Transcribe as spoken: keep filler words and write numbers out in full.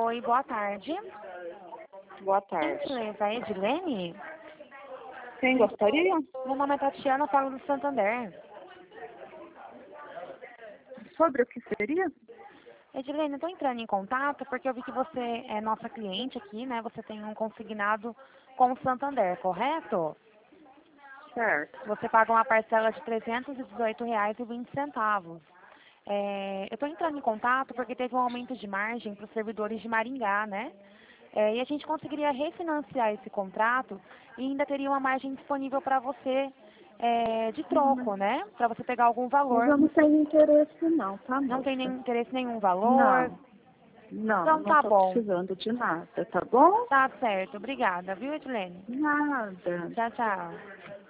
Oi, boa tarde. Boa tarde. Gentileza, é Edilene? Quem gostaria? Meu nome é Tatiana, falo do Santander. Sobre o que seria? Edilene, eu estou entrando em contato porque eu vi que você é nossa cliente aqui, né? Você tem um consignado com o Santander, correto? Certo. Você paga uma parcela de trezentos e dezoito reais e vinte centavos. É, eu estou entrando em contato porque teve um aumento de margem para os servidores de Maringá, né? É, e a gente conseguiria refinanciar esse contrato e ainda teria uma margem disponível para você é, de troco, né? Para você pegar algum Mas valor. eu não tenho interesse não, tá, Não tem moça? nem interesse em nenhum valor? Não. Não, Então não tá tô bom. precisando de nada, tá bom? Tá certo. Obrigada, viu, Edilene? Nada. Tchau, tchau.